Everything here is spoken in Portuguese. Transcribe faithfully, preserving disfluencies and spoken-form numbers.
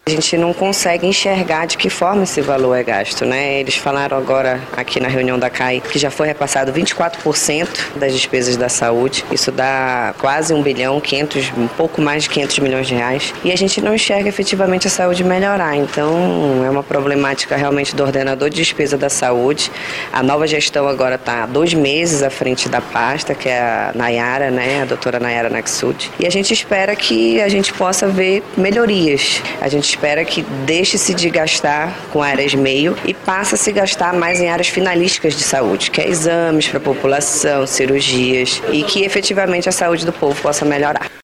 A gente não consegue enxergar de que forma esse valor é gasto, né? Eles falaram agora aqui na reunião da C A I que já foi repassado vinte e quatro por cento das despesas da saúde. Isso dá quase um bilhão, quinhentos, um pouco mais de quinhentos milhões de reais. E a gente não enxerga efetivamente a saúde melhorar. Então, é uma problemática realmente do ordenador de despesa da saúde. A nova gestão agora está há dois meses à frente da pasta, que é a Nayara, né? A doutora Nayara Naksoud. E a gente espera que a gente possa ver melhorias. A gente espera que deixe-se de gastar com áreas meio e passe a se gastar mais em áreas finalísticas de saúde, que é exames para a população, cirurgias, e que efetivamente a saúde do povo possa melhorar.